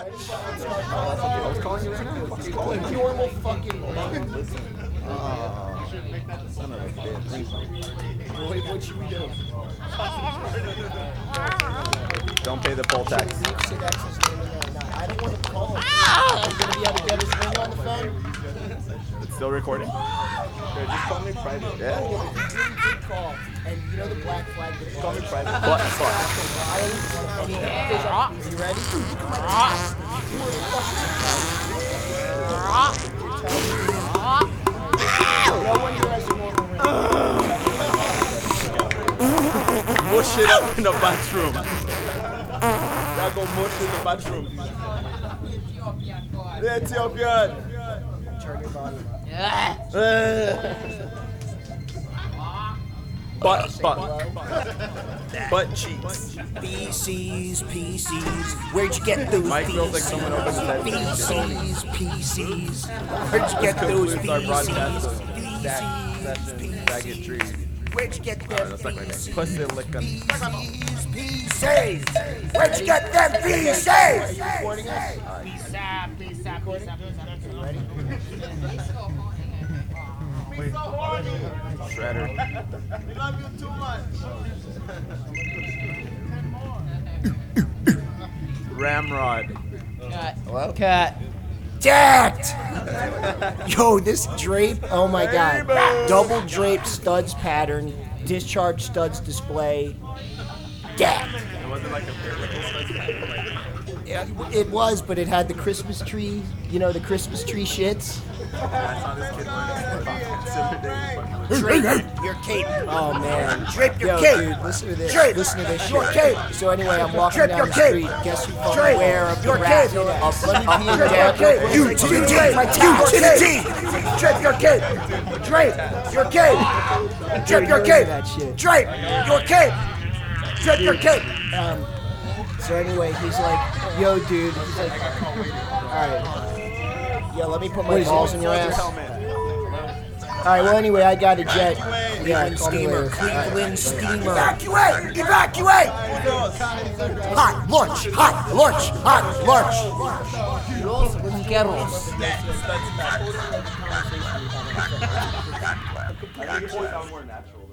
I was calling you right now. It's calling normal fucking. Son of a bitch. What should we do? Don't pay the poll tax. I don't want to call him. Are you going to be able to get his ring on the phone? It's still recording? Here, just call me private. Yeah. Oh, it's a really good call. And you know the black flag? Just call me private. What? You ready? No one here has a normal ring. Mush it up in the bathroom. Y'all go mush in the bathroom. The Ethiopian. Turn your body up. Butt cheeks. PCs. Where'd you get those Mike feels like someone opened his head. PCs. Where'd you get those Our broadcast of PCs? Baggage trees. Where'd you get them That's like my name. PCs? Pussy licking. PCs. Where'd you get them PCs? Recording us? Ready? Shredder. We love you too much. Ramrod. Hello? Cat. Jacked! Yo, this drape, oh my god. Double drape studs pattern, discharge studs display. Jacked! It wasn't like a Yeah, it was, but it had the Christmas tree, you know, the Christmas tree shits. I saw this kid wearing Drape your cape. Oh man. Drape your Yo, cape. dude, listen to this. Drape Listen to this your shit. cape. So anyway, I'm walking Drape down your the cape. street. Guess who fucking Drape aware of the your rap? cape. Let me be in Drape your cape. dad. You to the T. My T to the T. Drape your cape. Drape your cape. Drape your cape. That shit. Drape your cape. Drape your cape. So anyway, he's like, yo, dude. He's like, all right. Yeah, let me put What my is balls it? in your ass. All right, well, anyway, I got a jet. Yeah, call me later. Cleveland steamer. Evacuate! Evacuate! Hot lunch! Hot lunch! Hot lunch! Los Bunkeros. I think it sound more natural.